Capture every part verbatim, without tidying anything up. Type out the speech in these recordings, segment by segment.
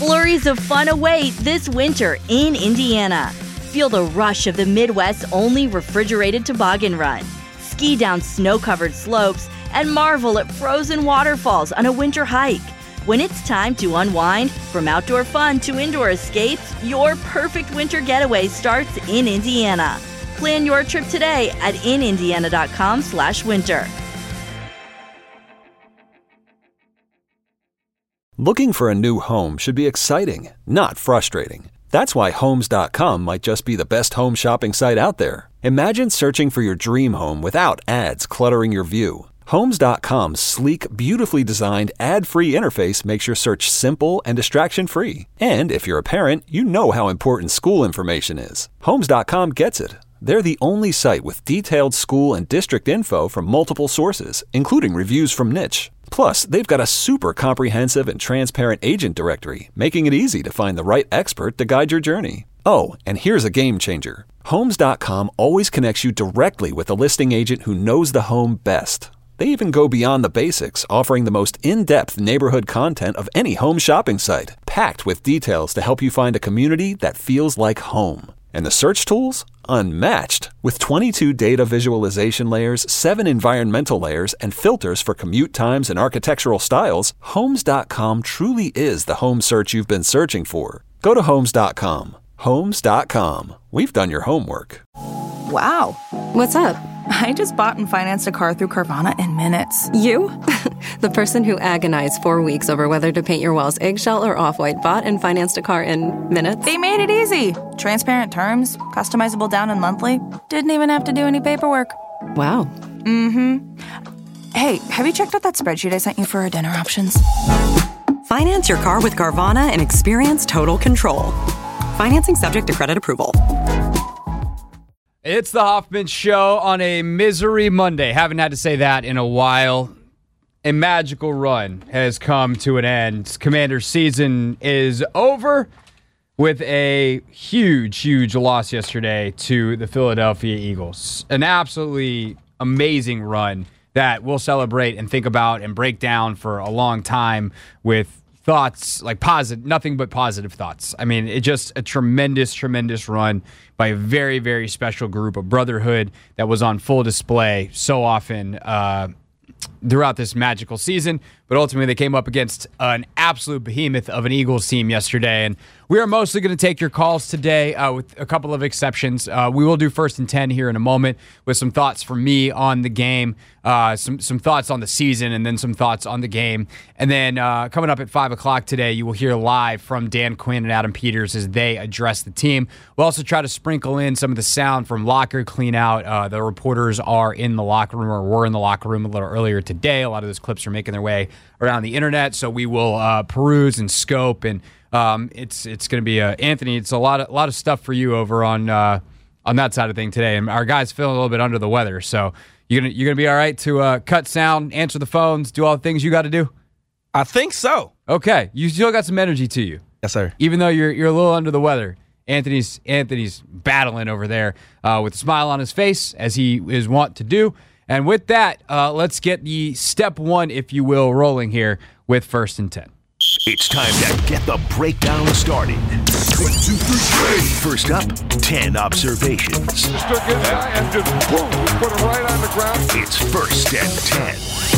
Flurries of fun await this winter in Indiana. Feel the rush of the Midwest's only refrigerated toboggan run. Ski down snow-covered slopes and marvel at frozen waterfalls on a winter hike. When it's time to unwind, from outdoor fun to indoor escapes, your perfect winter getaway starts in Indiana. Plan your trip today at in indiana dot com slash winter. Looking for a new home should be exciting, not frustrating. That's why Homes dot com might just be the best home shopping site out there. Imagine searching for your dream home without ads cluttering your view. Homes dot com's sleek, beautifully designed, ad-free interface makes your search simple and distraction-free. And if you're a parent, you know how important school information is. Homes dot com gets it. They're the only site with detailed school and district info from multiple sources, including reviews from Niche. Plus, they've got a super comprehensive and transparent agent directory, making it easy to find the right expert to guide your journey. Oh, and here's a game changer. Homes dot com always connects you directly with a listing agent who knows the home best. They even go beyond the basics, offering the most in-depth neighborhood content of any home shopping site, packed with details to help you find a community that feels like home. And the search tools? Unmatched. With twenty-two data visualization layers, seven environmental layers, and filters for commute times and architectural styles, Homes dot com truly is the home search you've been searching for. Go to Homes dot com. Homes dot com. We've done your homework. Wow. What's up? I just bought and financed a car through Carvana in minutes. You? The person who agonized four weeks over whether to paint your walls eggshell or off-white bought and financed a car in minutes? They made it easy. Transparent terms, customizable down and monthly. Didn't even have to do any paperwork. Wow. Mm-hmm. Hey, have you checked out that spreadsheet I sent you for our dinner options? Finance your car with Carvana and experience total control. Financing subject to credit approval. It's the Hoffman Show on a Misery Monday. Haven't had to say that in a while. A magical run has come to an end. Commander's season is over with a huge, huge loss yesterday to the Philadelphia Eagles. An absolutely amazing run that we'll celebrate and think about and break down for a long time with thoughts, like positive, nothing but positive thoughts. I mean, it's just a tremendous, tremendous run by a very, very special group of brotherhood that was on full display so often uh, throughout this magical season. But ultimately, they came up against an absolute behemoth of an Eagles team yesterday. And we are mostly going to take your calls today uh, with a couple of exceptions. Uh, we will do first and ten here in a moment with some thoughts from me on the game, uh, some some thoughts on the season, and then some thoughts on the game. And then uh, coming up at five o'clock today, you will hear live from Dan Quinn and Adam Peters as they address the team. We'll also try to sprinkle in some of the sound from locker clean out. Uh, the reporters are in the locker room or were in the locker room a little earlier today. A lot of those clips are making their way around the internet, so we will uh, peruse and scope, and um, it's it's going to be uh, Anthony. It's a lot of a lot of stuff for you over on uh, on that side of thing today, and our guy's feeling a little bit under the weather, so you're gonna you're gonna be all right to uh, cut sound, answer the phones, do all the things you got to do. I think so. Okay, you still got some energy to you. Yes, sir. Even though you're you're a little under the weather, Anthony's Anthony's battling over there uh, with a smile on his face as he is wont to do. And with that, uh, let's get the step one, if you will, rolling here with First and ten. It's time to get the breakdown started. One, two, three, First up, ten observations. Took it high and just boom, put it right on the ground. It's First and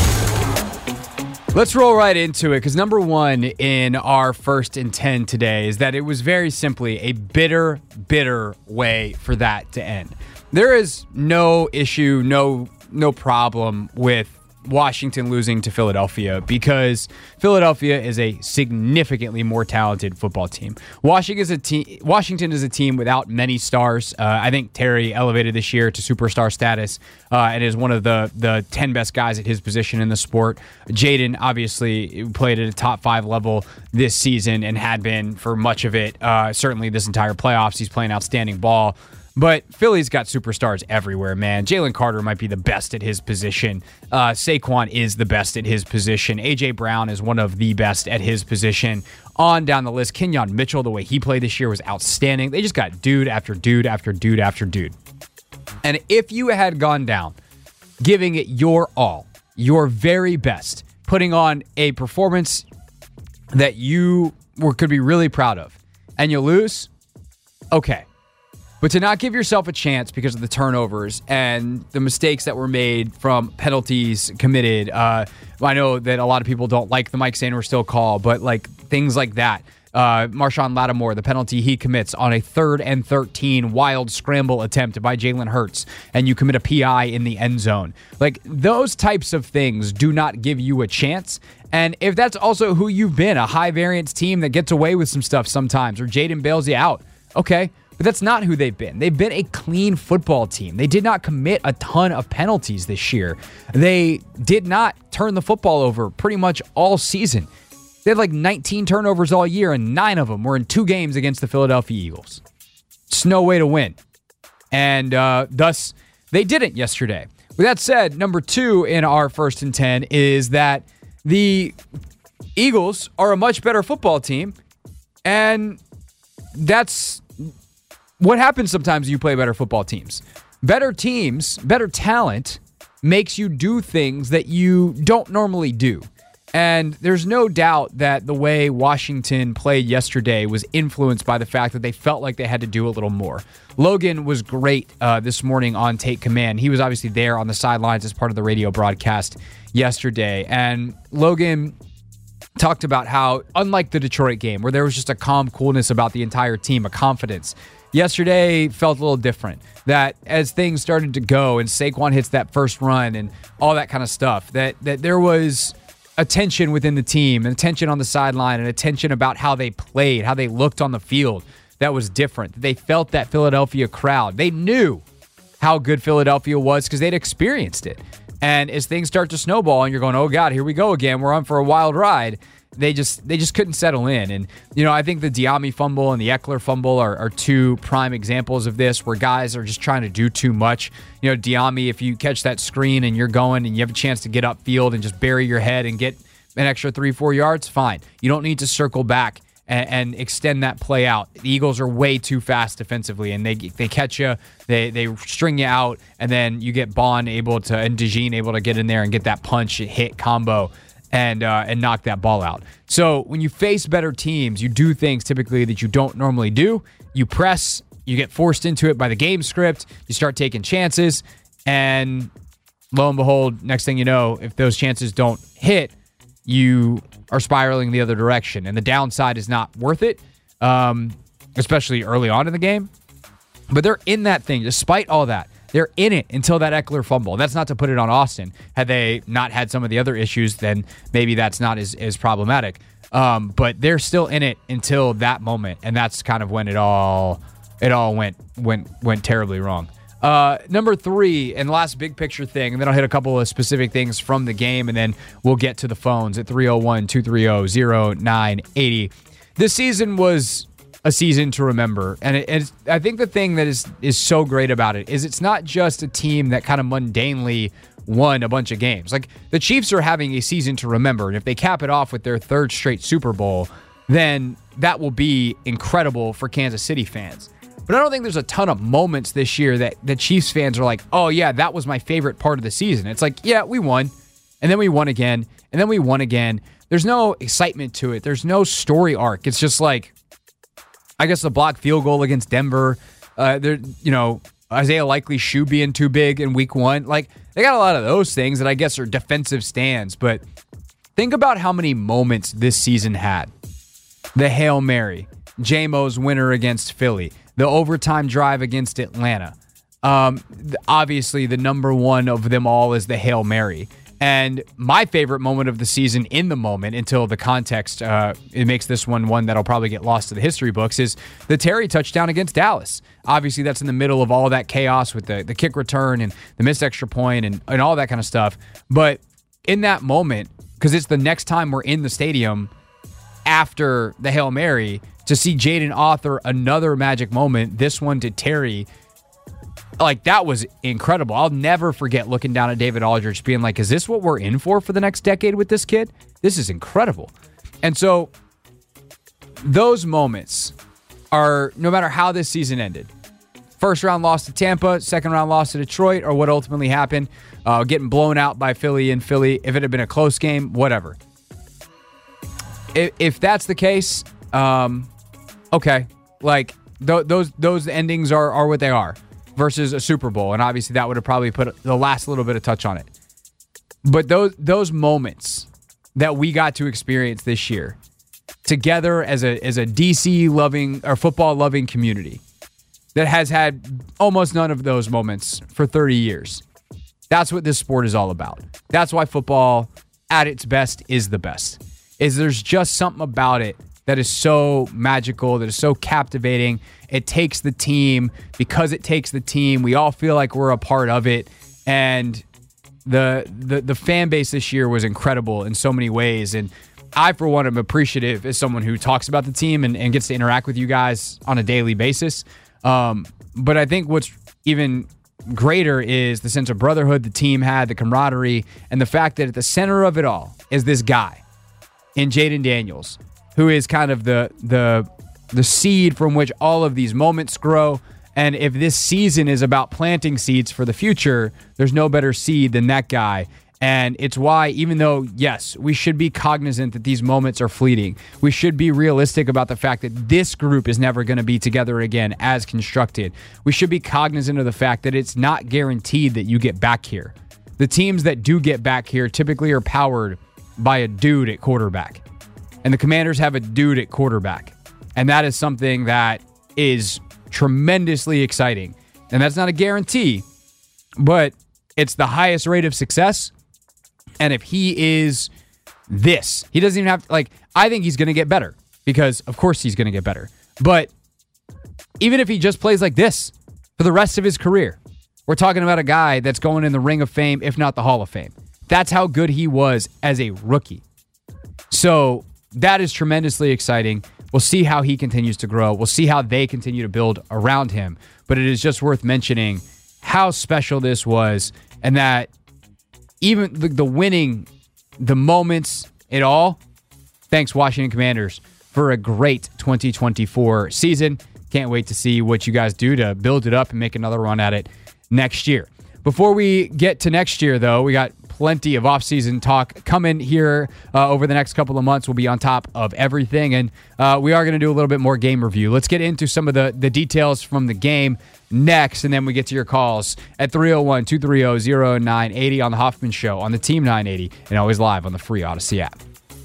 ten. Let's roll right into it, because number one in our First and ten today is that it was very simply a bitter, bitter way for that to end. There is no issue, no no problem with Washington losing to Philadelphia because Philadelphia is a significantly more talented football team. Washington is a team. Washington is a team without many stars. Uh, I think Terry elevated this year to superstar status uh, and is one of the the ten best guys at his position in the sport. Jaden obviously played at a top five level this season and had been for much of it. Uh, certainly this entire playoffs, he's playing outstanding ball. But Philly's got superstars everywhere, man. Jalen Carter might be the best at his position. Uh, Saquon is the best at his position. A J. Brown is one of the best at his position. On down the list, Kenyon Mitchell, the way he played this year was outstanding. They just got dude after dude after dude after dude. And if you had gone down, giving it your all, your very best, putting on a performance that you we could be really proud of. And you lose, okay. But to not give yourself a chance because of the turnovers and the mistakes that were made from penalties committed. Uh, I know that a lot of people don't like the Mike Sainristil call, but like things like that. Uh, Marshawn Lattimore, the penalty he commits on a third and thirteen wild scramble attempt by Jalen Hurts, and you commit a P I in the end zone. Like, those types of things do not give you a chance. And if that's also who you've been, a high variance team that gets away with some stuff sometimes, or Jaden bails you out, okay. But that's not who they've been. They've been a clean football team. They did not commit a ton of penalties this year. They did not turn the football over pretty much all season. They had like nineteen turnovers all year, and nine of them were in two games against the Philadelphia Eagles. It's no way to win. And uh, thus, they didn't yesterday. With that said, number two in our first and ten is that the Eagles are a much better football team, and that's what happens sometimes when you play better football teams. Better teams, better talent makes you do things that you don't normally do. And there's no doubt that the way Washington played yesterday was influenced by the fact that they felt like they had to do a little more. Logan was great uh, this morning on Take Command. He was obviously there on the sidelines as part of the radio broadcast yesterday. And Logan talked about how, unlike the Detroit game, where there was just a calm coolness about the entire team, a confidence, yesterday felt a little different. That as things started to go and Saquon hits that first run and all that kind of stuff, that that there was a tension within the team, and a tension on the sideline, and a tension about how they played, how they looked on the field that was different. They felt that Philadelphia crowd. They knew how good Philadelphia was because they'd experienced it. And as things start to snowball and you're going, oh God, here we go again, we're on for a wild ride, they just they just couldn't settle in. And, you know, I think the Diami fumble and the Eckler fumble are, are two prime examples of this, where guys are just trying to do too much. You know, Diami, if you catch that screen and you're going and you have a chance to get upfield and just bury your head and get an extra three, four yards, fine. You don't need to circle back and, and extend that play out. The Eagles are way too fast defensively, and they they catch you, they they string you out, and then you get Bond able to, and DeJean able to get in there and get that punch hit combo and uh, and knock that ball out. So when you face better teams, you do things typically that you don't normally do. You press, you get forced into it by the game script, you start taking chances, and lo and behold, next thing you know, if those chances don't hit, you are spiraling the other direction. And the downside is not worth it, um, especially early on in the game. But they're in that thing, despite all that. They're in it until that Eckler fumble. That's not to put it on Austin. Had they not had some of the other issues, then maybe that's not as, as problematic. Um, but they're still in it until that moment, and that's kind of when it all it all went went went terribly wrong. Uh, number three, and last big picture thing, and then I'll hit a couple of specific things from the game, and then we'll get to the phones at three oh one, two three oh, oh nine eight oh. This season was a season to remember. And it, it's, I think the thing that is is so great about it is it's not just a team that kind of mundanely won a bunch of games. Like, the Chiefs are having a season to remember, and if they cap it off with their third straight Super Bowl, then that will be incredible for Kansas City fans. But I don't think there's a ton of moments this year that the Chiefs fans are like, oh yeah, that was my favorite part of the season. It's like, yeah, we won, and then we won again, and then we won again. There's no excitement to it. There's no story arc. It's just like, I guess the blocked field goal against Denver, uh, there, you know, Isaiah Likely's shoe being too big in week one. Like, they got a lot of those things that I guess are defensive stands. But think about how many moments this season had. The Hail Mary, J-Mo's winner against Philly, the overtime drive against Atlanta. Um, obviously, the number one of them all is the Hail Mary. And my favorite moment of the season in the moment, until the context, uh, it makes this one one that'll probably get lost to the history books, is the Terry touchdown against Dallas. Obviously, that's in the middle of all that chaos with the, the kick return and the missed extra point and, and all that kind of stuff. But in that moment, because it's the next time we're in the stadium after the Hail Mary, to see Jaden author another magic moment, this one to Terry, like, that was incredible. I'll never forget looking down at David Aldridge being like, is this what we're in for for the next decade with this kid? This is incredible. And so those moments are, no matter how this season ended, first round loss to Tampa, second round loss to Detroit, or what ultimately happened, uh, getting blown out by Philly in Philly, if it had been a close game, whatever. If, if that's the case, Um, okay, like th- those those endings are are what they are versus a Super Bowl, and obviously that would have probably put the last little bit of touch on it. But those those moments that we got to experience this year together as a as a D C loving or football loving community that has had almost none of those moments for thirty years. That's what this sport is all about. That's why football at its best is the best. Is there's just something about it that is so magical, that is so captivating. It takes the team. Because it takes the team, we all feel like we're a part of it. And the the the fan base this year was incredible in so many ways. And I, for one, am appreciative as someone who talks about the team and, and gets to interact with you guys on a daily basis. Um, but I think what's even greater is the sense of brotherhood the team had, the camaraderie, and the fact that at the center of it all is this guy in Jayden Daniels, who is kind of the the the seed from which all of these moments grow. And if this season is about planting seeds for the future, there's no better seed than that guy. And it's why, even though, yes, we should be cognizant that these moments are fleeting, we should be realistic about the fact that this group is never going to be together again as constructed. We should be cognizant of the fact that it's not guaranteed that you get back here. The teams that do get back here typically are powered by a dude at quarterback. And the Commanders have a dude at quarterback. And that is something that is tremendously exciting. And that's not a guarantee, but it's the highest rate of success. And if he is this, he doesn't even have to, like, I think he's going to get better because, of course, he's going to get better. But even if he just plays like this for the rest of his career, we're talking about a guy that's going in the Ring of Fame, if not the Hall of Fame. That's how good he was as a rookie. So that is tremendously exciting. We'll see how he continues to grow. We'll see how they continue to build around him. But it is just worth mentioning how special this was and that even the, the winning, the moments, it all, thanks Washington Commanders for a great twenty twenty-four season. Can't wait to see what you guys do to build it up and make another run at it next year. Before we get to next year, though, we got plenty of offseason talk coming here uh, over the next couple of months. We'll be on top of everything, and uh, we are going to do a little bit more game review. Let's get into some of the, the details from the game next, and then we get to your calls at three oh one, two three oh, oh nine eight oh on The Hoffman Show, on the Team nine eighty, and always live on the free Odyssey app.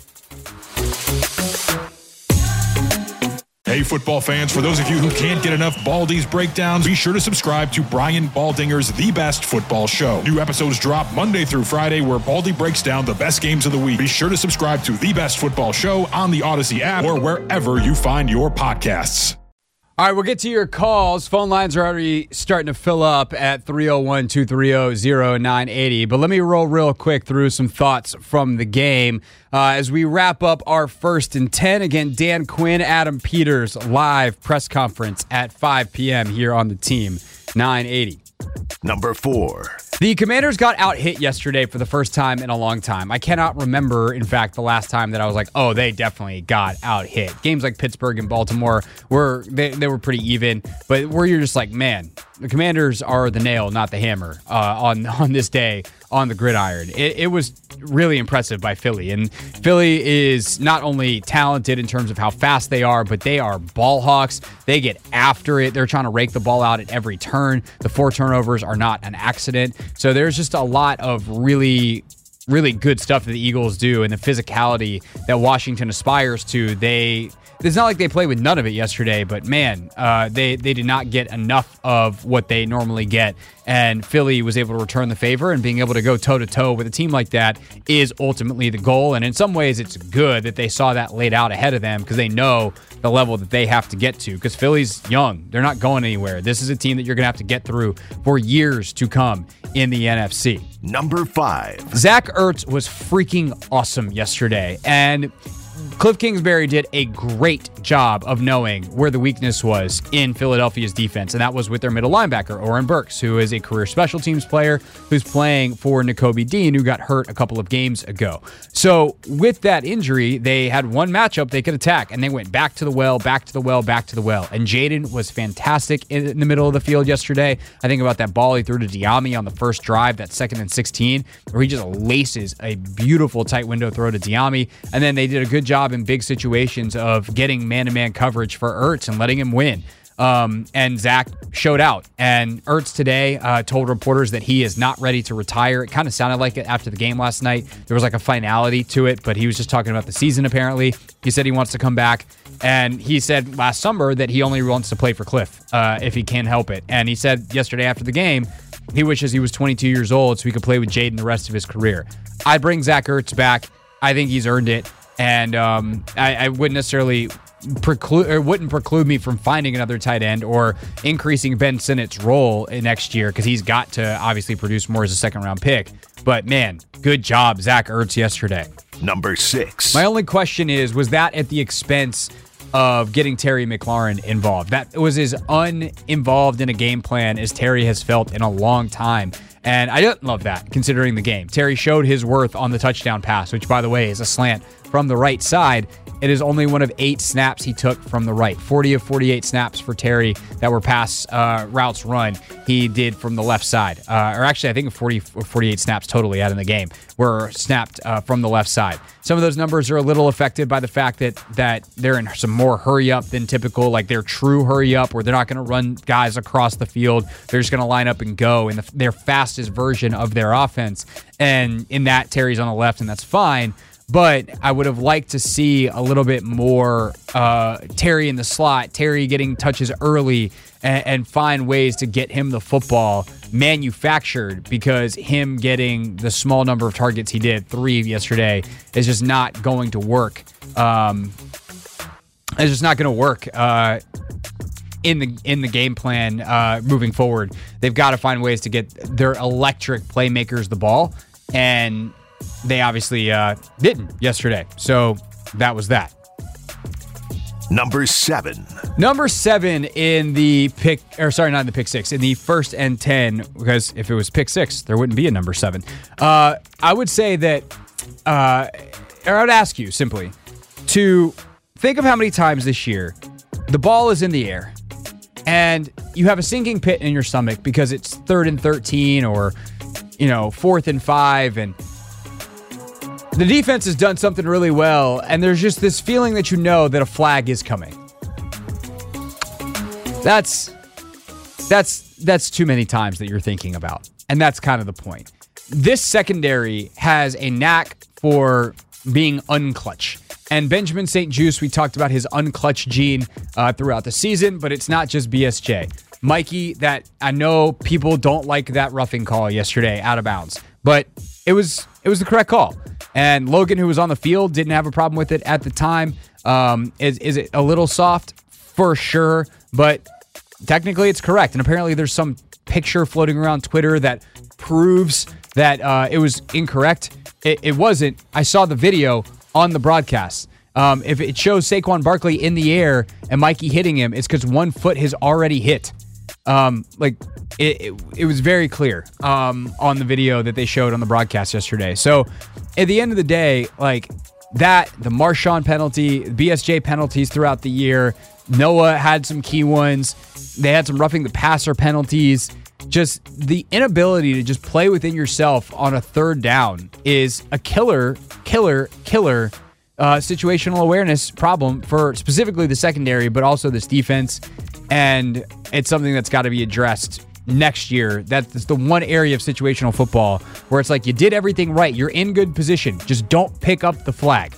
Hey, football fans, for those of you who can't get enough Baldy's breakdowns, be sure to subscribe to Brian Baldinger's The Best Football Show. New episodes drop Monday through Friday where Baldy breaks down the best games of the week. Be sure to subscribe to The Best Football Show on the Odyssey app or wherever you find your podcasts. All right, we'll get to your calls. Phone lines are already starting to fill up at three oh one, two three oh, oh nine eight oh. But let me roll real quick through some thoughts from the game uh, as we wrap up our first and ten. Again, Dan Quinn, Adam Peters, live press conference at five p.m. here on the Team nine eighty. Number four. The Commanders got out-hit yesterday for the first time in a long time. I cannot remember, in fact, the last time that I was like, oh, they definitely got out-hit. Games like Pittsburgh and Baltimore, were they, they were pretty even, but where you're just like, man, the Commanders are the nail, not the hammer, uh, on, on this day on the gridiron. It, it was really impressive by Philly, and Philly is not only talented in terms of how fast they are, but they are ball hawks. They get after it. They're trying to rake the ball out at every turn. The four turnovers are not an accident. So there's just a lot of really, really good stuff that the Eagles do, and the physicality that Washington aspires to. They It's not like they played with none of it yesterday, but man, uh, they, they did not get enough of what they normally get. And Philly was able to return the favor, and being able to go toe-to-toe with a team like that is ultimately the goal. And in some ways, it's good that they saw that laid out ahead of them because they know the level that they have to get to. Because Philly's young. They're not going anywhere. This is a team that you're going to have to get through for years to come in the N F C. Number five. Zach Ertz was freaking awesome yesterday. And Cliff Kingsbury did a great job of knowing where the weakness was in Philadelphia's defense, and that was with their middle linebacker, Oren Burks, who is a career special teams player who's playing for Nakobe Dean, who got hurt a couple of games ago. So with that injury, they had one matchup they could attack, and they went back to the well, back to the well, back to the well. And Jayden was fantastic in the middle of the field yesterday. I think about that ball he threw to Diami on the first drive, that second and sixteen, where he just laces a beautiful tight window throw to Diami, and then they did a good job job in big situations of getting man-to-man coverage for Ertz and letting him win. Um, and Zach showed out. And Ertz today uh, told reporters that he is not ready to retire. It kind of sounded like it after the game last night. There was like a finality to it, but he was just talking about the season apparently. He said he wants to come back. And he said last summer that he only wants to play for Cliff uh, if he can help it. And he said yesterday after the game, he wishes he was twenty-two years old so he could play with Jaden the rest of his career. I'd bring Zach Ertz back. I think he's earned it. And um, I, I wouldn't necessarily... preclude or wouldn't preclude me from finding another tight end or increasing Ben Sinnott's role in next year because he's got to obviously produce more as a second round pick. But man, good job, Zach Ertz yesterday. Number six. My only question is, was that at the expense of getting Terry McLaurin involved? That was as uninvolved in a game plan as Terry has felt in a long time. And I didn't love that considering the game. Terry showed his worth on the touchdown pass, which by the way is a slant from the right side. It is only one of eight snaps he took from the right. forty of forty-eight snaps for Terry that were pass uh, routes run, he did from the left side. Uh, or actually, I think forty, forty-eight snaps totally out in the game were snapped uh, from the left side. Some of those numbers are a little affected by the fact that that they're in some more hurry up than typical, like they're true hurry up where they're not going to run guys across the field. They're just going to line up and go in the, their fastest version of their offense. And in that, Terry's on the left, and that's fine. But I would have liked to see a little bit more uh, Terry in the slot, Terry getting touches early and, and find ways to get him the football manufactured because him getting the small number of targets he did, three yesterday, is just not going to work. Um, it's just not going to work uh, in the in the game plan uh, moving forward. They've got to find ways to get their electric playmakers the ball, and they obviously uh, didn't yesterday. So that was that. Number seven. Number seven in the pick, or sorry, not in the pick six, in the first and ten, because if it was pick six, there wouldn't be a number seven. Uh, I would say that, uh, or I would ask you simply to think of how many times this year the ball is in the air and you have a sinking pit in your stomach because it's third and thirteen or, you know, fourth and five, and the defense has done something really well, and there's just this feeling that you know that a flag is coming. That's that's that's too many times that you're thinking about, and that's kind of the point. This secondary has a knack for being unclutch. And Benjamin Saint Juste, we talked about his unclutch gene uh, throughout the season, but it's not just B S J. Mikey, that I know people don't like that roughing call yesterday out of bounds, but it was it was the correct call. And Logan, who was on the field, didn't have a problem with it at the time. Um, is is it a little soft? For sure, but technically it's correct. And apparently there's some picture floating around Twitter that proves that uh, it was incorrect. It, it wasn't. I saw the video on the broadcast. Um, if it shows Saquon Barkley in the air and Mikey hitting him, it's because one foot has already hit. Um, like it, it, it was very clear um, on the video that they showed on the broadcast yesterday. So at the end of the day, like that, the Marshawn penalty, B S J penalties throughout the year, Noah had some key ones. They had some roughing the passer penalties. Just the inability to just play within yourself on a third down is a killer, killer, killer uh, situational awareness problem for specifically the secondary, but also this defense. And it's something that's got to be addressed next year. That's the one area of situational football where it's like you did everything right. You're in good position. Just don't pick up the flag.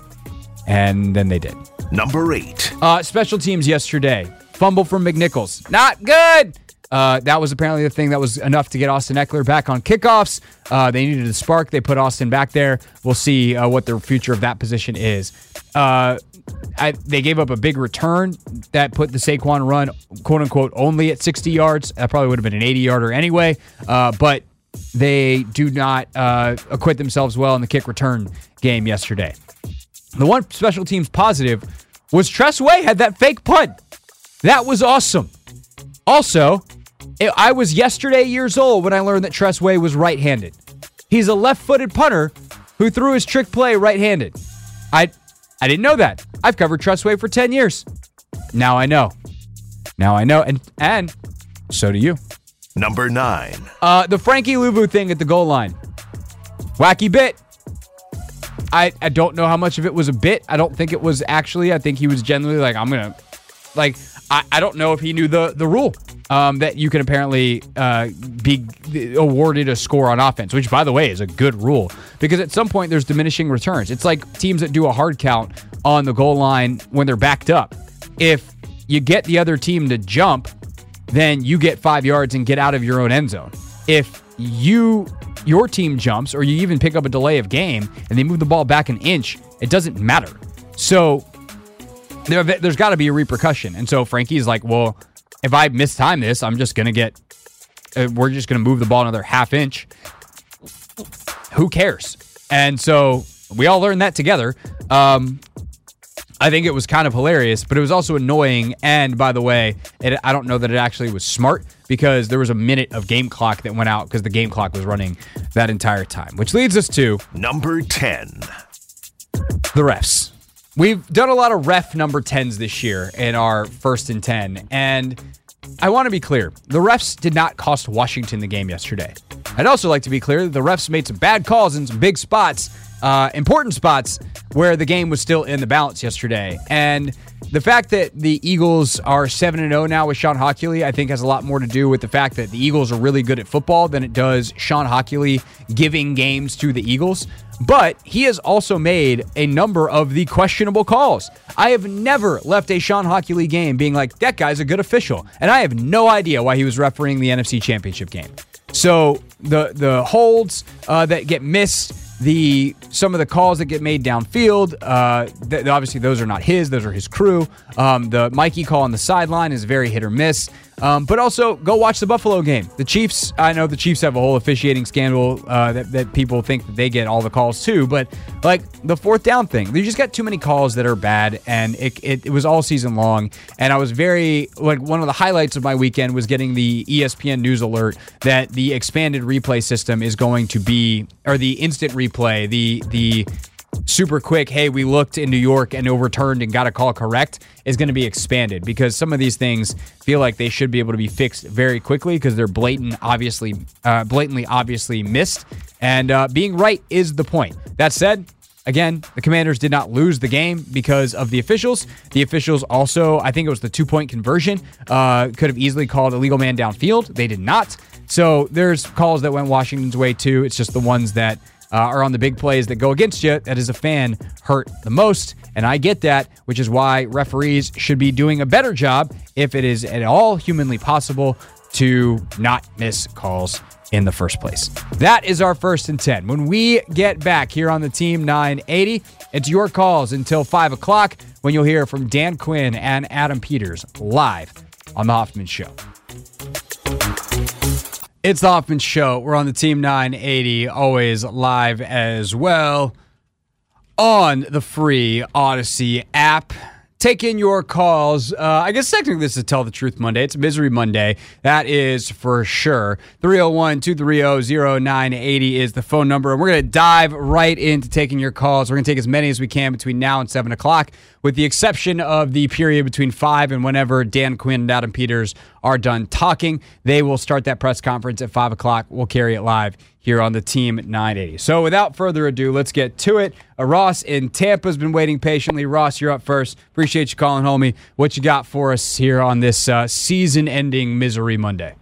And then they did. Number eight. Uh, special teams yesterday. Fumble from McNichols. Not good. Uh, that was apparently the thing that was enough to get Austin Eckler back on kickoffs. Uh, they needed a spark. They put Austin back there. We'll see uh, what the future of that position is. Uh, I, they gave up a big return that put the Saquon run, quote-unquote, only at sixty yards. That probably would have been an eighty-yarder anyway. Uh, but they do not uh, acquit themselves well in the kick return game yesterday. The one special teams positive was Tress Way had that fake punt. That was awesome. Also, I was yesterday years old when I learned that Tress Way was right-handed. He's a left-footed punter who threw his trick play right-handed. I I didn't know that. I've covered Tress Way for ten years. Now I know. Now I know, and and so do you. Number nine. Uh, the Frankie Luvu thing at the goal line. Wacky bit. I, I don't know how much of it was a bit. I don't think it was actually. I think he was genuinely like, I'm going to, like, I, I don't know if he knew the, the rule um, that you can apparently uh, be awarded a score on offense, which, by the way, is a good rule because at some point there's diminishing returns. It's like teams that do a hard count on the goal line when they're backed up. If you get the other team to jump, then you get five yards and get out of your own end zone. If you your team jumps or you even pick up a delay of game and they move the ball back an inch, it doesn't matter. So there, there's got to be a repercussion. And so Frankie's like, well, if I mistime this, I'm just going to get, uh, we're just going to move the ball another half inch. Who cares? And so we all learned that together. Um, I think it was kind of hilarious, but it was also annoying. And by the way, it, I don't know that it actually was smart because there was a minute of game clock that went out because the game clock was running that entire time, which leads us to number ten. The refs. We've done a lot of ref number tens this year in our first and ten. And I want to be clear. The refs did not cost Washington the game yesterday. I'd also like to be clear that the refs made some bad calls in some big spots, uh, important spots, where the game was still in the balance yesterday. And the fact that the Eagles are seven and oh now with Sean Hockley, I think has a lot more to do with the fact that the Eagles are really good at football than it does Sean Hockley giving games to the Eagles. But he has also made a number of the questionable calls. I have never left a Sean Hockley game being like, that guy's a good official. And I have no idea why he was refereeing the N F C Championship game. So the the holds uh, that get missed, the some of the calls that get made downfield, uh, th- obviously those are not his, those are his crew. Um, the Mikey call on the sideline is very hit or miss. Um, but also, go watch the Buffalo game. The Chiefs, I know the Chiefs have a whole officiating scandal uh, that, that people think that they get all the calls too, but like the fourth down thing, they just got too many calls that are bad, and it, it, it was all season long. And I was very, like, one of the highlights of my weekend was getting the E S P N news alert that the expanded replay system is going to be, or the instant replay, the the super quick, hey, we looked in New York and overturned and got a call correct, is going to be expanded because some of these things feel like they should be able to be fixed very quickly because they're blatant, obviously, uh, blatantly, obviously missed. And uh, being right is the point. That said, again, the Commanders did not lose the game because of the officials. The officials also, I think it was the two-point conversion, uh, could have easily called a legal man downfield. They did not. So there's calls that went Washington's way too. It's just the ones that Uh, are on the big plays that go against you that as a fan hurt the most. And I get that, which is why referees should be doing a better job, if it is at all humanly possible, to not miss calls in the first place. That is our first and ten. When we get back here on the Team nine eighty, it's your calls until five o'clock when you'll hear from Dan Quinn and Adam Peters live on The Hoffman Show. It's The Hoffman Show. We're on the Team nine eighty, always live as well on the free Odyssey app. Take in your calls. Uh, I guess technically this is Tell the Truth Monday. It's Misery Monday. That is for sure. three oh one, two three oh, oh nine eight oh is the phone number. And we're going to dive right into taking your calls. We're going to take as many as we can between now and seven o'clock, with the exception of the period between five and whenever Dan Quinn and Adam Peters are done talking. They will start that press conference at five o'clock. We'll carry it live here on the Team nine eighty. So without further ado, let's get to it. Uh, Ross in Tampa has been waiting patiently. Ross, you're up first. Appreciate you calling, homie. What you got for us here on this uh, season-ending Misery Monday?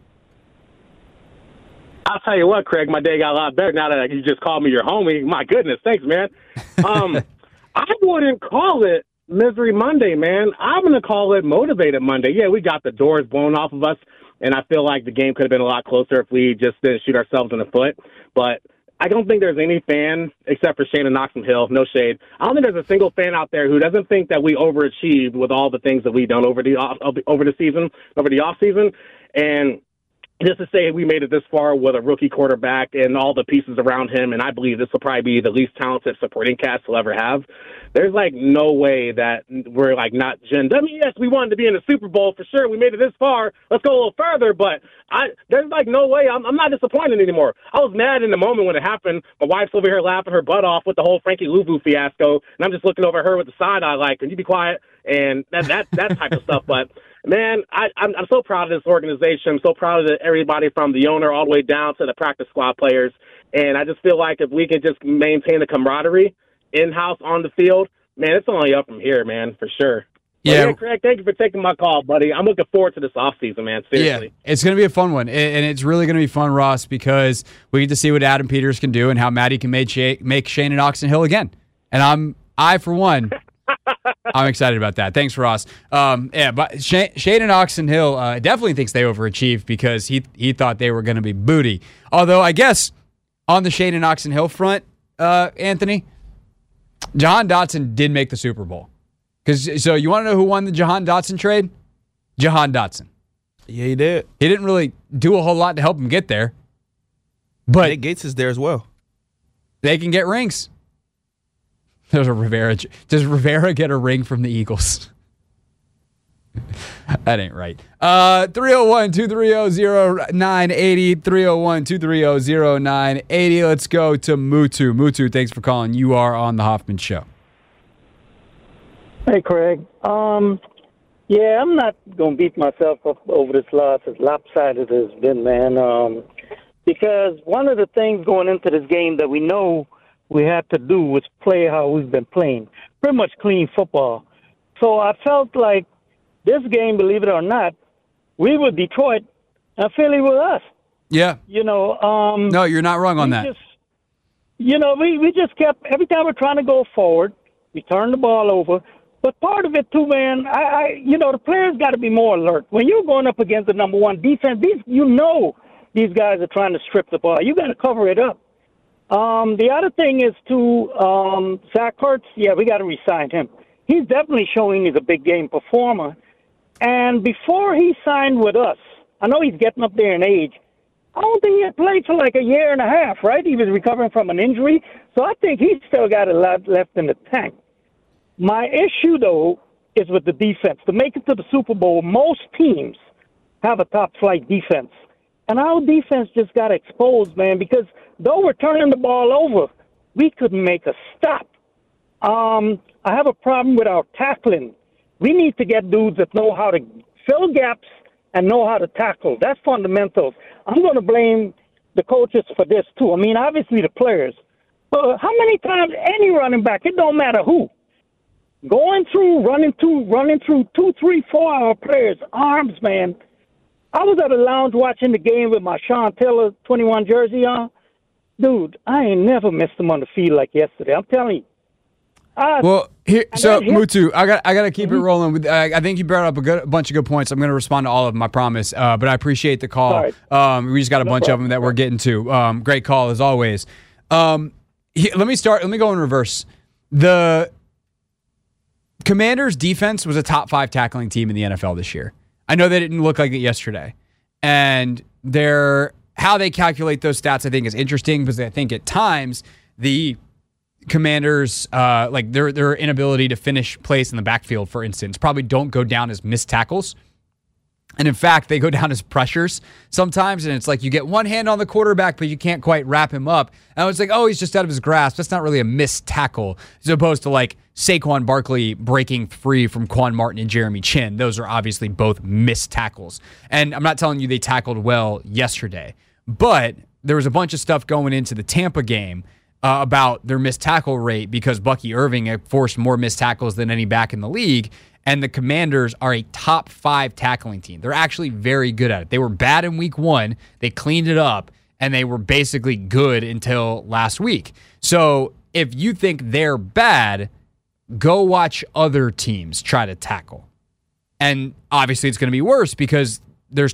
I'll tell you what, Craig, my day got a lot better now that you just called me your homie. My goodness, thanks, man. Um, I wouldn't call it Misery Monday, man. I'm going to call it Motivated Monday. Yeah, we got the doors blown off of us, and I feel like the game could have been a lot closer if we just didn't shoot ourselves in the foot. But I don't think there's any fan, except for Shannon Knoxon Hill, no shade. I don't think there's a single fan out there who doesn't think that we overachieved with all the things that we've done over the off, over the season, over the off season. And just to say we made it this far with a rookie quarterback and all the pieces around him, and I believe this will probably be the least talented supporting cast we'll ever have, there's, like, no way that we're, like, not gen. I mean, yes, we wanted to be in the Super Bowl for sure. We made it this far. Let's go a little further, but I there's, like, no way. I'm, I'm not disappointed anymore. I was mad in the moment when it happened. My wife's over here laughing her butt off with the whole Frankie Louvu fiasco, and I'm just looking over her with the side eye like, can you be quiet? And that that, that type of stuff, but man, I, I'm, I'm so proud of this organization. I'm so proud of everybody from the owner all the way down to the practice squad players. And I just feel like if we can just maintain the camaraderie in-house on the field, man, it's only up from here, man, for sure. Yeah. yeah, Craig, thank you for taking my call, buddy. I'm looking forward to this offseason, man, seriously. Yeah, it's going to be a fun one, and it's really going to be fun, Ross, because we get to see what Adam Peters can do and how Matty can make, Shay, make Shane and Oxon Hill again. And I'm, I, for one, I'm excited about that. Thanks, Ross. Um, yeah, but Shane, Shane and Oxon Hill uh, definitely thinks they overachieved because he he thought they were going to be booty. Although, I guess, on the Shane and Oxon Hill front, uh, Anthony, Jahan Dotson did make the Super Bowl. Because so you want to know who won the Jahan Dotson trade? Jahan Dotson. Yeah, he did. He didn't really do a whole lot to help him get there. But Nick Gates is there as well. They can get rings. There's a Rivera. Does Rivera get a ring from the Eagles? That ain't right. Uh, three oh one, two three oh, oh nine eight oh, three oh one, two three oh, oh nine eight oh. Let's go to Mutu. Mutu, thanks for calling. You are on the Hoffman Show. Hey, Craig. Um, yeah, I'm not going to beat myself up over this loss, as lopsided as it's been, man. Um, because one of the things going into this game that we know we had to do was play how we've been playing, pretty much clean football. So I felt like this game, believe it or not, we were Detroit and Philly were us. Yeah. You know. Um, no, you're not wrong on that. Just, you know, we, we just kept, every time we're trying to go forward, we turned the ball over. But part of it, too, man, I, I you know, the players got to be more alert. When you're going up against the number one defense, these, you know these guys are trying to strip the ball. You got to cover it up. Um, the other thing is, too, um, Zach Ertz, yeah, we got to re-sign him. He's definitely showing he's a big game performer. And before he signed with us, I know he's getting up there in age, I don't think he had played for like a year and a half, right? He was recovering from an injury. So I think he's still got a lot left in the tank. My issue, though, is with the defense. To make it to the Super Bowl, most teams have a top-flight defense. And our defense just got exposed, man, because though we're turning the ball over, we couldn't make a stop. Um, I have a problem with our tackling. We need to get dudes that know how to fill gaps and know how to tackle. That's fundamentals. I'm going to blame the coaches for this, too. I mean, obviously the players. But how many times any running back, it don't matter who, going through, running through, running through two, three, four hour players' arms, man. I was at a lounge watching the game with my Sean Taylor twenty-one jersey on. Dude, I ain't never missed him on the field like yesterday. I'm telling you. Uh, well, here, so Mutu, I got I got to keep mm-hmm. it rolling. With I, I think you brought up a, good, a bunch of good points. I'm going to respond to all of them, I promise. Uh, but I appreciate the call. Um, we just got a no bunch problem. of them that we're getting to. Um, great call as always. Um, he, let me start. Let me go in reverse. The Commanders' defense was a top five tackling team in the N F L this year. I know they didn't look like it yesterday, and their how they calculate those stats I think is interesting because I think at times the Commanders, uh, like their their inability to finish plays in the backfield, for instance, probably don't go down as missed tackles. And in fact, they go down as pressures sometimes. And it's like you get one hand on the quarterback, but you can't quite wrap him up. And it's like, oh, he's just out of his grasp. That's not really a missed tackle, as opposed to like Saquon Barkley breaking free from Quan Martin and Jeremy Chin. Those are obviously both missed tackles. And I'm not telling you they tackled well yesterday, but there was a bunch of stuff going into the Tampa game Uh, about their missed tackle rate because Bucky Irving had forced more missed tackles than any back in the league, and the Commanders are a top five tackling team. They're actually very good at it. They were bad in week one. They cleaned it up, and they were basically good until last week. So if you think they're bad, go watch other teams try to tackle. And obviously it's going to be worse because there's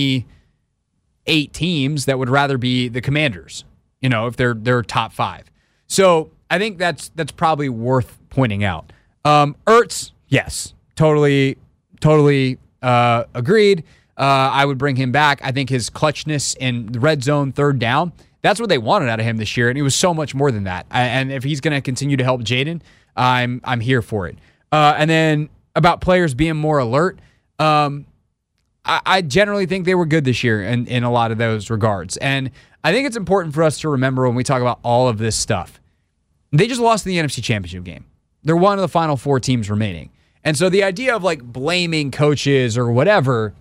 twenty-eight teams that would rather be the Commanders. You know, if they're they're top five. So I think that's that's probably worth pointing out. Um, Ertz, yes, totally, totally uh, agreed. Uh, I would bring him back. I think his clutchness in the red zone, third down, that's what they wanted out of him this year, and he was so much more than that. And if he's going to continue to help Jaden, I'm I'm here for it. Uh, and then about players being more alert, um, I, I generally think they were good this year in, in a lot of those regards. And I think it's important for us to remember when we talk about all of this stuff. They just lost the N F C Championship game. They're one of the final four teams remaining. And so the idea of like blaming coaches or whatever,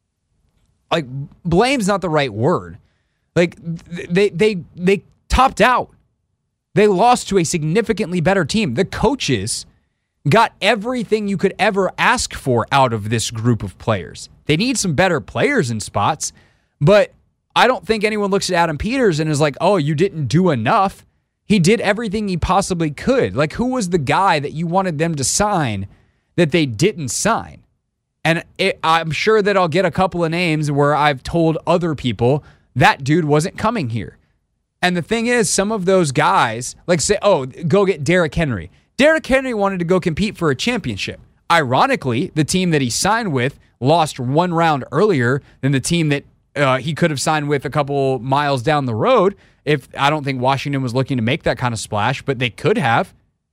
like blame's not the right word. Like they they they topped out. They lost to a significantly better team. The coaches got everything you could ever ask for out of this group of players. They need some better players in spots, but I don't think anyone looks at Adam Peters and is like, oh, you didn't do enough. He did everything he possibly could. Like, who was the guy that you wanted them to sign that they didn't sign? And it, I'm sure that I'll get a couple of names where I've told other people that dude wasn't coming here. And the thing is, some of those guys, like say, oh, go get Derrick Henry. Derrick Henry wanted to go compete for a championship. Ironically, the team that he signed with lost one round earlier than the team that uh, he could have signed with a couple miles down the road. If I don't think Washington was looking to make that kind of splash, but they could have.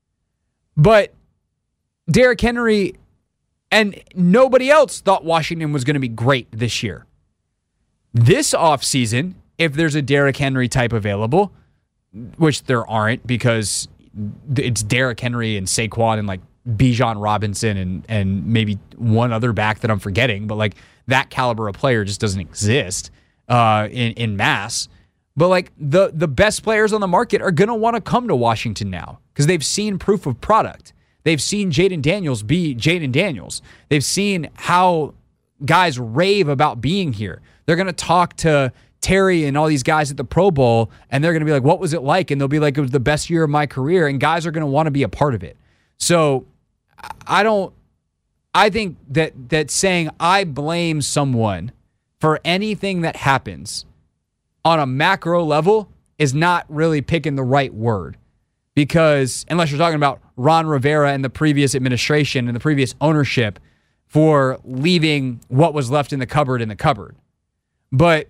But Derrick Henry and nobody else thought Washington was going to be great this year. This offseason, if there's a Derrick Henry type available, which there aren't because it's Derrick Henry and Saquon and like Bijan Robinson and and maybe one other back that I'm forgetting, but like that caliber of player just doesn't exist uh, in in mass. But like the the best players on the market are gonna want to come to Washington now because they've seen proof of product. They've seen Jaden Daniels be Jaden Daniels. They've seen how guys rave about being here. They're gonna talk to Terry and all these guys at the Pro Bowl, and they're going to be like, what was it like? And they'll be like, it was the best year of my career, and guys are going to want to be a part of it. So I don't, I think that that saying I blame someone for anything that happens on a macro level is not really picking the right word. Because unless you're talking about Ron Rivera and the previous administration and the previous ownership for leaving what was left in the cupboard in the cupboard. But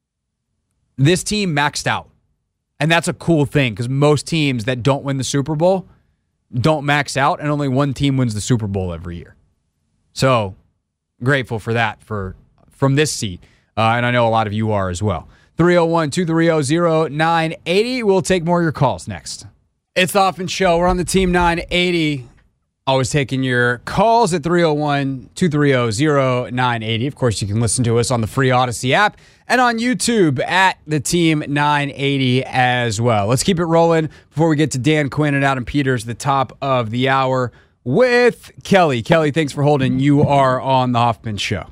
this team maxed out. And that's a cool thing because most teams that don't win the Super Bowl don't max out, and only one team wins the Super Bowl every year. So grateful for that for from this seat. Uh, and I know a lot of you are as well. three oh one, two three oh, oh nine eight oh. We'll take more of your calls next. It's the Hoffman Show. We're on the Team nine eighty. Always taking your calls at three oh one, two three oh, oh nine eight oh. Of course, you can listen to us on the free Odyssey app and on YouTube at the Team nine eighty as well. Let's keep it rolling before we get to Dan Quinn and Adam Peters, the top of the hour with Kelly. Kelly, thanks for holding. You are on the Hoffman Show.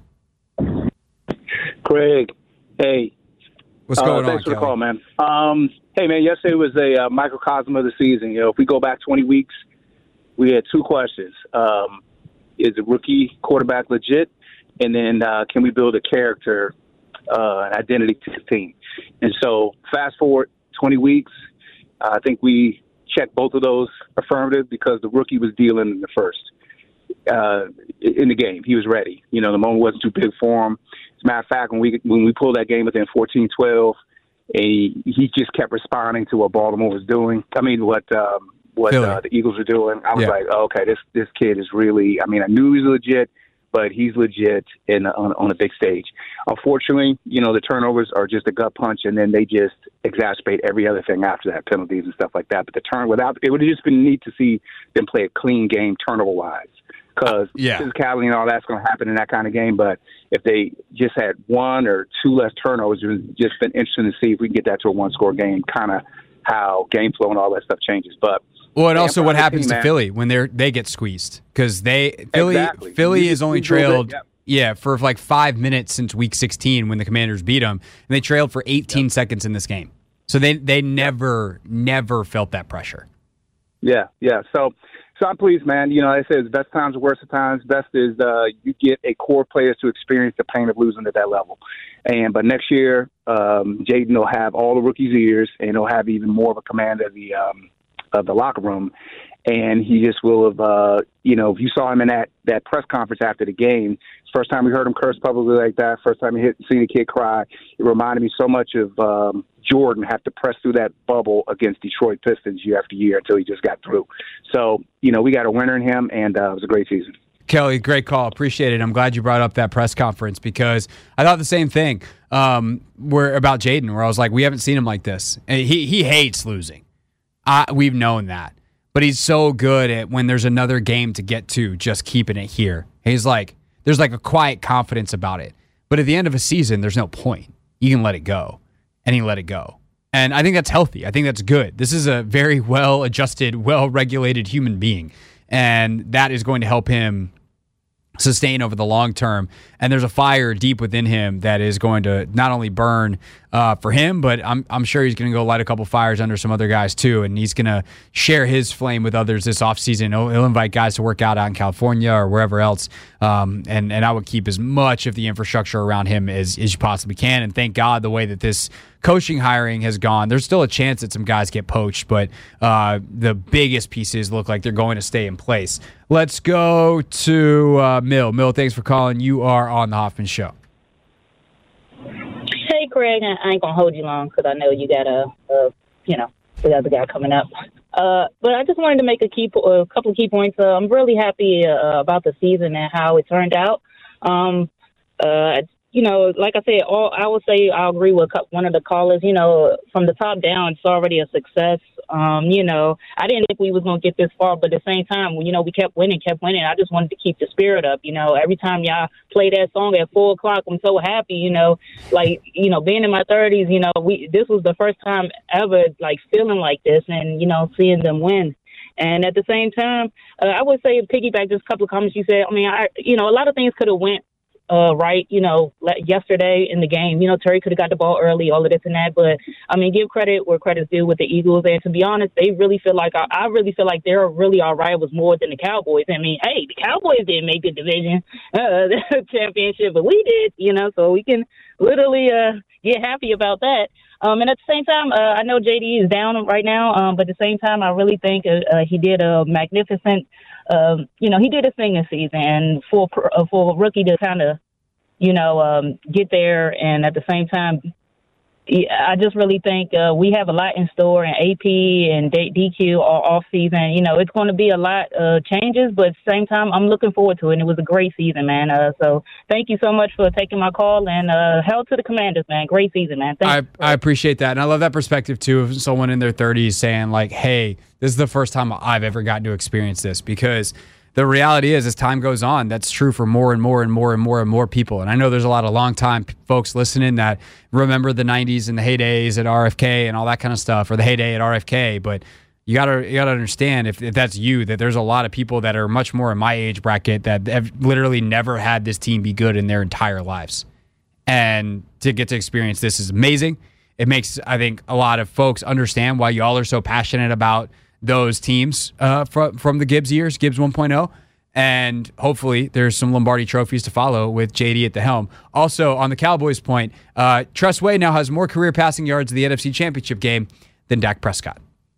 Craig, hey. What's going uh, on, Thanks for Kelly? the call, man. Um, hey, man, yesterday was a uh, microcosm of the season. You know, if we go back twenty weeks, we had two questions. Um, is the rookie quarterback legit? And then uh, can we build a character, uh, an identity to the team? And so fast forward twenty weeks, uh, I think we checked both of those affirmative because the rookie was dealing in the first. Uh, in the game, he was ready. You know, the moment wasn't too big for him. As a matter of fact, when we when we pulled that game within fourteen twelve, and he, he just kept responding to what Baltimore was doing. I mean, what um, what uh, the Eagles were doing. I was yeah. like, oh, okay, this this kid is really. I mean, I knew he was legit, but he's legit in on, on a big stage. Unfortunately, you know, the turnovers are just a gut punch, and then they just exacerbate every other thing after that, penalties and stuff like that. But the turn without it would have just been neat to see them play a clean game turnover wise. Because yeah. physicality and all that's going to happen in that kind of game. But if they just had one or two less turnovers, it would just been interesting to see if we can get that to a one-score game, kind of how game flow and all that stuff changes. But well, and also what happens team, to man. Philly when they they get squeezed because they Philly exactly. Philly you is only trailed yep. yeah for like five minutes since week sixteen when the Commanders beat them, and they trailed for eighteen yep. seconds in this game. So they they never never felt that pressure. Yeah, yeah. So. So I'm pleased, man. You know, I say it's best times, worst of times. Best is uh, you get a core players to experience the pain of losing at that level. And but next year, um, Jaden will have all the rookies' ears, and he'll have even more of a command of the um, of the locker room. And he just will have, uh, you know, if you saw him in that, that press conference after the game, first time we heard him curse publicly like that, first time we hit, seen a kid cry, it reminded me so much of um, Jordan have to press through that bubble against Detroit Pistons year after year until he just got through. So, you know, we got a winner in him, and uh, it was a great season. Kelly, great call. Appreciate it. I'm glad you brought up that press conference because I thought the same thing um, where about Jaden, where I was like, we haven't seen him like this. And he he hates losing. I, we've known that. But he's so good at when there's another game to get to, just keeping it here. He's like, there's like a quiet confidence about it. But at the end of a season, there's no point. You can let it go. And he let it go. And I think that's healthy. I think that's good. This is a very well-adjusted, well-regulated human being. And that is going to help him sustain over the long term. And there's a fire deep within him that is going to not only burn uh, for him, but I'm I'm sure he's going to go light a couple fires under some other guys too. And he's going to share his flame with others this offseason. He'll, he'll invite guys to work out out in California or wherever else. Um, and, and I would keep as much of the infrastructure around him as, as you possibly can. And thank God the way that this coaching hiring has gone, there's still a chance that some guys get poached, but uh, the biggest pieces look like they're going to stay in place. Let's go to uh, Mill. Mill, thanks for calling. You are on the Hoffman Show. Hey, Craig. I ain't going to hold you long because I know you got a, a, you know, the other guy coming up. Uh, but I just wanted to make a key, a couple of key points. Uh, I'm really happy uh, about the season and how it turned out. Um, uh, you know, like I said, all, I would say I agree with one of the callers. You know, from the top down, it's already a success. Um, you know, I didn't think we was going to get this far, but at the same time, you know, we kept winning, kept winning. I just wanted to keep the spirit up. You know, every time y'all play that song at four o'clock, I'm so happy. You know, like, you know, being in my thirties, you know, we this was the first time ever, like, feeling like this and, you know, seeing them win. And at the same time, uh, I would say, piggyback just a couple of comments you said. I mean, I, you know, a lot of things could have went Uh, right, you know, yesterday in the game, you know, Terry could have got the ball early, all of this and that. But, I mean, give credit where credit's due with the Eagles. And to be honest, they really feel like, I, I really feel like they're really our rivals more than the Cowboys. I mean, hey, the Cowboys didn't make the division uh, championship, but we did, you know, so we can literally uh, get happy about that. Um, and at the same time, uh, I know J D is down right now, um, but at the same time, I really think uh, uh, he did a magnificent, um, you know, he did his thing this season. And for, uh, for a rookie to kind of, you know, um, get there and at the same time, I just really think uh, we have a lot in store, and A P and D Q all off season. You know, it's going to be a lot of changes, but at the same time, I'm looking forward to it. And it was a great season, man. Uh, so thank you so much for taking my call, and uh, hell to the Commanders, man. Great season, man. Thank I, I appreciate that. And I love that perspective, too, of someone in their thirties saying, like, hey, this is the first time I've ever gotten to experience this, because the reality is, as time goes on, that's true for more and more and more and more and more people. And I know there's a lot of longtime folks listening that remember the nineties and the heydays at R F K and all that kind of stuff, or the heyday at R F K. But you gotta you gotta understand, if, if that's you, that there's a lot of people that are much more in my age bracket that have literally never had this team be good in their entire lives. And to get to experience this is amazing. It makes, I think, a lot of folks understand why y'all are so passionate about those teams uh, from from the Gibbs years, Gibbs one point oh, and hopefully there's some Lombardi trophies to follow with J D at the helm. Also, on the Cowboys point, uh, Tress Way now has more career passing yards in the N F C Championship game than Dak Prescott.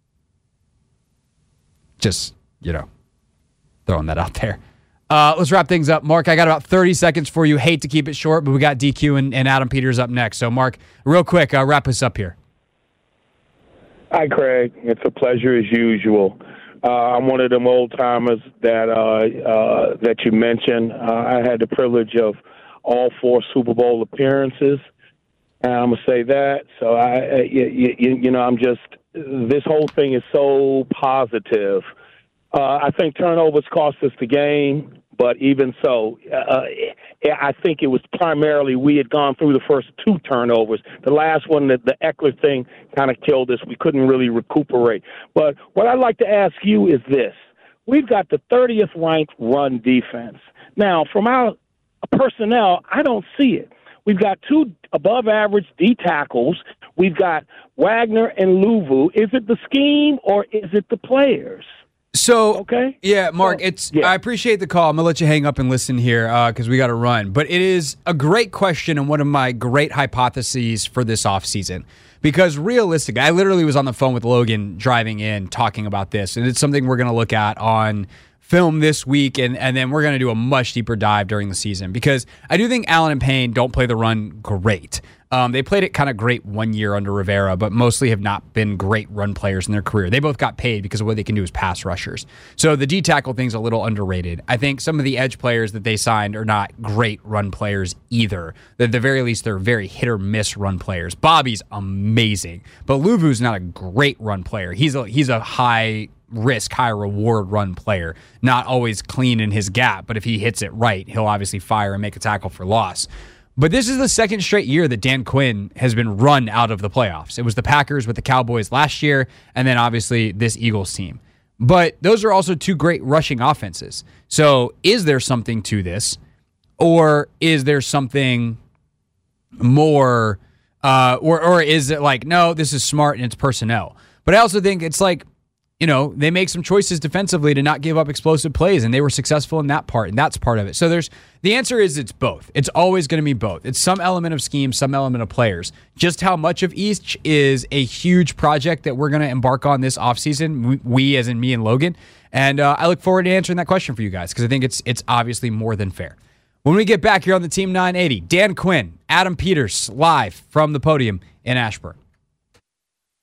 Just, you know, throwing that out there. Uh, let's wrap things up. Mark, I got about thirty seconds for you. Hate to keep it short, but we got D Q and, and Adam Peters up next. So, Mark, real quick, uh, wrap us up here. Hi, Craig. It's a pleasure as usual. Uh, I'm one of them old timers that uh, uh, that you mentioned. Uh, I had the privilege of all four Super Bowl appearances, and I'm gonna say that. So I, you, you, you know, I'm just this whole thing is so positive. Uh, I think turnovers cost us the game, but even so, uh, I think it was primarily we had gone through the first two turnovers. The last one, the, the Eckler thing, kind of killed us. We couldn't really recuperate. But what I'd like to ask you is this. We've got the thirtieth ranked run defense. Now, from our personnel, I don't see it. We've got two above-average D tackles. We've got Wagner and Luvu. Is it the scheme or is it the players? So, okay. yeah, Mark, it's. Yeah. I appreciate the call. I'm going to let you hang up and listen here because uh, we got to run. But it is a great question and one of my great hypotheses for this offseason. Because realistically, I literally was on the phone with Logan driving in talking about this, and it's something we're going to look at on film this week, and, and then we're going to do a much deeper dive during the season. Because I do think Allen and Payne don't play the run great. Um, they played it kind of great one year under Rivera, but mostly have not been great run players in their career. They both got paid because of what they can do as pass rushers. So the D-tackle thing's a little underrated. I think some of the edge players that they signed are not great run players either. At the very least, they're very hit-or-miss run players. Bobby's amazing, but Luvu's not a great run player. He's a, he's a high risk, high reward run player. Not always clean in his gap, but if he hits it right, he'll obviously fire and make a tackle for loss. But this is the second straight year that Dan Quinn has been run out of the playoffs. It was the Packers with the Cowboys last year, and then obviously this Eagles team. But those are also two great rushing offenses. So is there something to this? Or is there something more, uh, or, or is it like, no, this is smart and it's personnel? But I also think it's like, you know, they make some choices defensively to not give up explosive plays, and they were successful in that part, and that's part of it. So there's the answer is it's both. It's always going to be both. It's some element of scheme, some element of players. Just how much of each is a huge project that we're going to embark on this offseason, we, we as in me and Logan. And uh, I look forward to answering that question for you guys because I think it's it's obviously more than fair. When we get back here on the Team nine eighty, Dan Quinn, Adam Peters, live from the podium in Ashburn.